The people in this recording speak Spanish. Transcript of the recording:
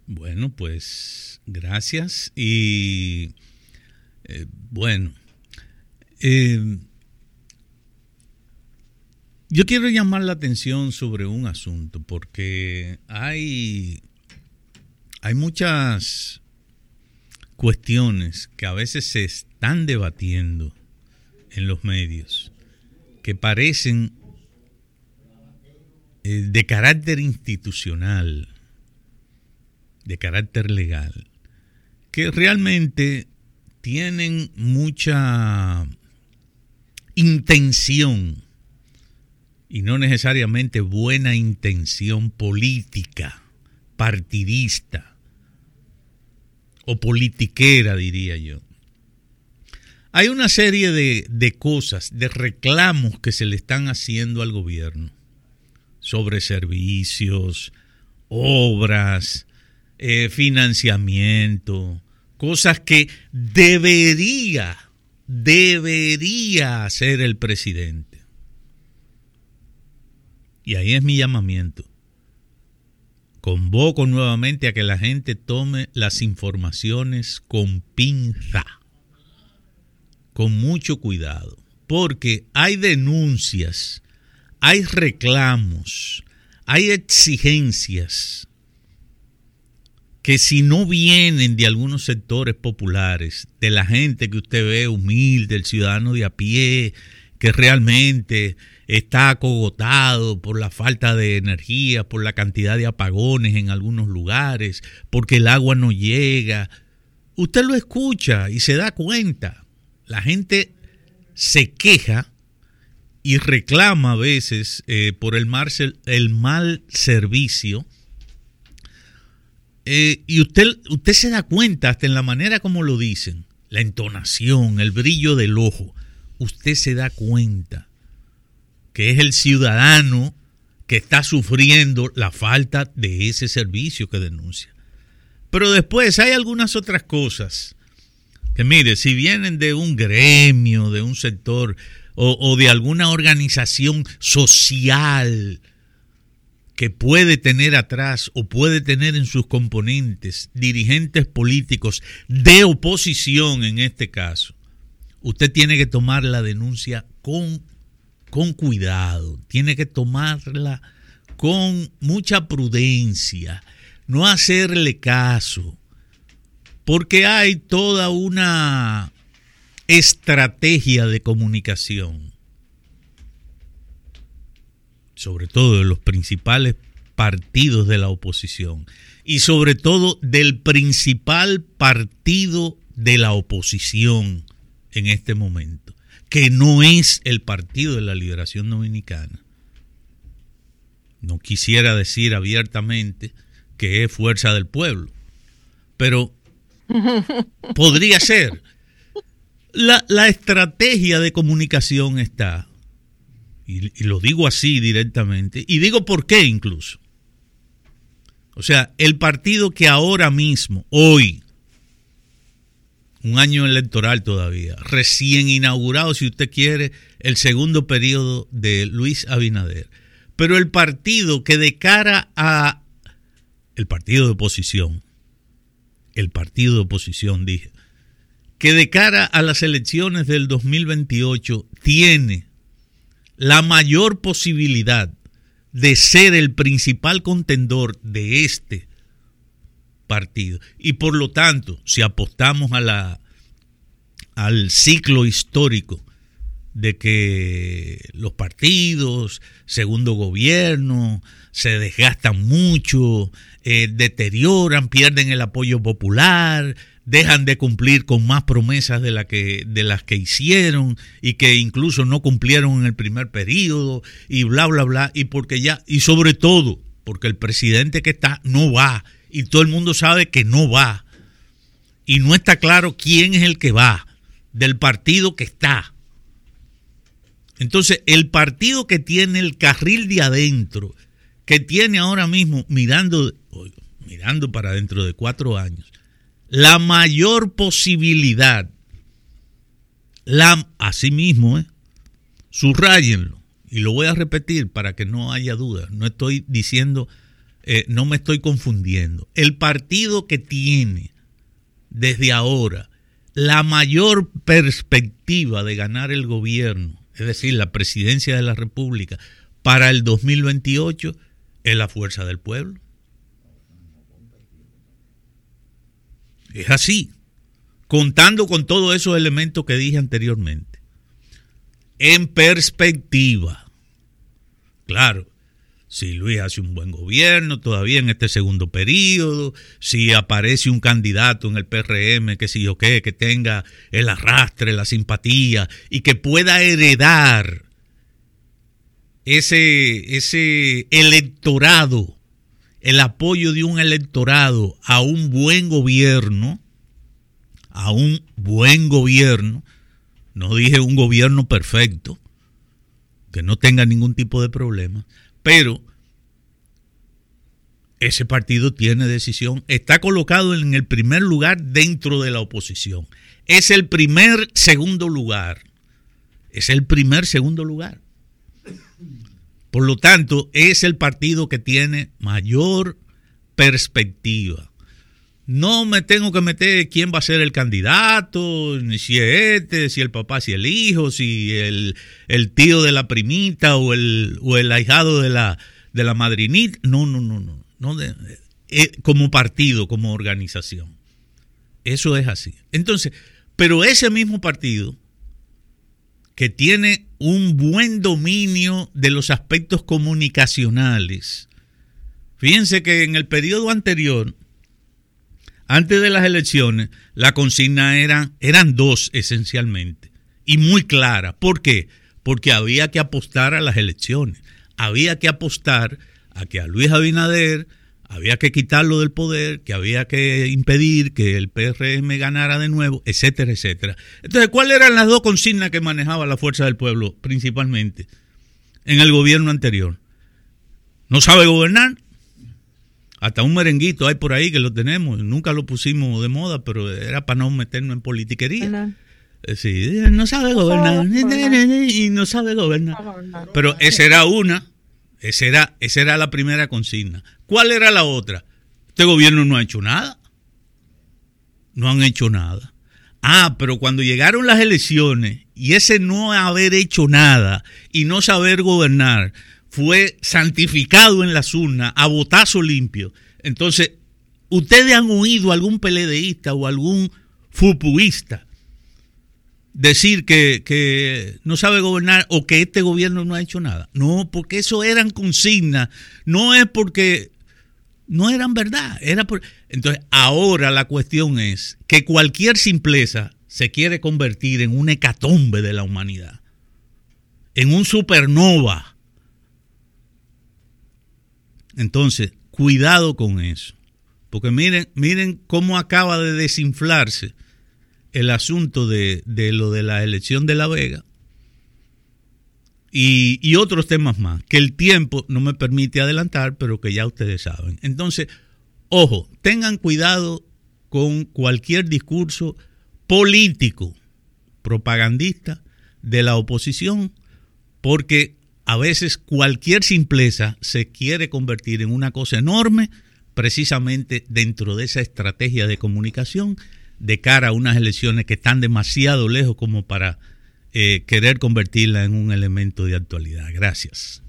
Bueno, pues gracias. Y bueno, yo quiero llamar la atención sobre un asunto porque hay muchas cuestiones que a veces se están debatiendo en los medios que parecen de carácter institucional, de carácter legal, que realmente tienen mucha intención y no necesariamente buena intención política, partidista o politiquera, diría yo. Hay una serie de cosas, de reclamos que se le están haciendo al gobierno sobre servicios, obras, financiamiento, cosas que debería hacer el presidente. Y ahí es mi llamamiento. Convoco nuevamente a que la gente tome las informaciones con pinza, con mucho cuidado, porque hay denuncias, hay reclamos, hay exigencias que si no vienen de algunos sectores populares, de la gente que usted ve humilde, el ciudadano de a pie, que realmente está acogotado por la falta de energía, por la cantidad de apagones en algunos lugares, porque el agua no llega, usted lo escucha y se da cuenta. La gente se queja y reclama a veces por el mal servicio. Y usted se da cuenta hasta en la manera como lo dicen, la entonación, el brillo del ojo. Usted se da cuenta que es el ciudadano que está sufriendo la falta de ese servicio que denuncia. Pero después hay algunas otras cosas que, mire, si vienen de un gremio, de un sector o de alguna organización social que puede tener atrás o puede tener en sus componentes dirigentes políticos de oposición en este caso, usted tiene que tomar la denuncia con cuidado, tiene que tomarla con mucha prudencia, no hacerle caso, porque hay toda una estrategia de comunicación, sobre todo de los principales partidos de la oposición y sobre todo del principal partido de la oposición en este momento, que no es el Partido de la Liberación Dominicana. No quisiera decir abiertamente que es Fuerza del Pueblo, pero podría ser. La estrategia de comunicación está, y lo digo así directamente, y digo por qué incluso. O sea, el partido que ahora mismo, hoy, un año electoral todavía, recién inaugurado, si usted quiere, el segundo periodo de Luis Abinader, pero el partido que de cara a el partido de oposición, dije, que de cara a las elecciones del 2028 tiene la mayor posibilidad de ser el principal contendor de este partido. Y por lo tanto, si apostamos al ciclo histórico de que los partidos, segundo gobierno, se desgastan mucho, deterioran, pierden el apoyo popular, dejan de cumplir con más promesas de las que hicieron y que incluso no cumplieron en el primer periodo y bla, bla, bla, y sobre todo, porque el presidente que está no va y todo el mundo sabe que no va y no está claro quién es el que va del partido que está. Entonces, el partido que tiene el carril de adentro, que tiene ahora mismo, mirando para dentro de 4 años, la mayor posibilidad, así mismo, subrayenlo, y lo voy a repetir para que no haya dudas, no estoy diciendo no me estoy confundiendo. El partido que tiene desde ahora la mayor perspectiva de ganar el gobierno, es decir, la presidencia de la República, para el 2028 es la Fuerza del Pueblo. Es así, contando con todos esos elementos que dije anteriormente. En perspectiva, claro, si Luis hace un buen gobierno todavía en este segundo periodo, si aparece un candidato en el PRM, que si yo qué, que tenga el arrastre, la simpatía y que pueda heredar ese electorado, el apoyo de un electorado a un buen gobierno, no dije un gobierno perfecto, que no tenga ningún tipo de problema, pero ese partido tiene decisión, está colocado en el primer lugar dentro de la oposición. Es el segundo lugar. Por lo tanto, es el partido que tiene mayor perspectiva. No me tengo que meter quién va a ser el candidato, ni si es si el papá, si el hijo, si el tío de la primita o el ahijado de la madrinita. No, como partido, como organización. Eso es así. Entonces, pero ese mismo partido que tiene un buen dominio de los aspectos comunicacionales. Fíjense que en el periodo anterior, antes de las elecciones, la consigna eran dos esencialmente y muy clara. ¿Por qué? Porque había que apostar a las elecciones. Había que apostar a que a Luis Abinader había que quitarlo del poder, que había que impedir que el PRM ganara de nuevo, etcétera, etcétera. Entonces, ¿cuáles eran las dos consignas que manejaba la Fuerza del Pueblo principalmente en el gobierno anterior? ¿No sabe gobernar? Hasta un merenguito hay por ahí que lo tenemos, nunca lo pusimos de moda, pero era para no meternos en politiquería. Sí, no sabe gobernar y no sabe gobernar. Pero esa era una, esa era la primera consigna. ¿Cuál era la otra? Este gobierno no ha hecho nada. No han hecho nada. Pero cuando llegaron las elecciones y ese no haber hecho nada y no saber gobernar fue santificado en las urnas a botazo limpio. Entonces, ¿ustedes han oído a algún PLDista o algún fupuista decir que no sabe gobernar o que este gobierno no ha hecho nada? No, porque eso eran consignas. No es porque no eran verdad. Entonces, ahora la cuestión es que cualquier simpleza se quiere convertir en una hecatombe de la humanidad, en un supernova. Entonces, cuidado con eso, porque miren cómo acaba de desinflarse el asunto de lo de la elección de La Vega y otros temas más, que el tiempo no me permite adelantar, pero que ya ustedes saben. Entonces, ojo, tengan cuidado con cualquier discurso político, propagandista de la oposición, porque a veces cualquier simpleza se quiere convertir en una cosa enorme precisamente dentro de esa estrategia de comunicación de cara a unas elecciones que están demasiado lejos como para querer convertirla en un elemento de actualidad. Gracias.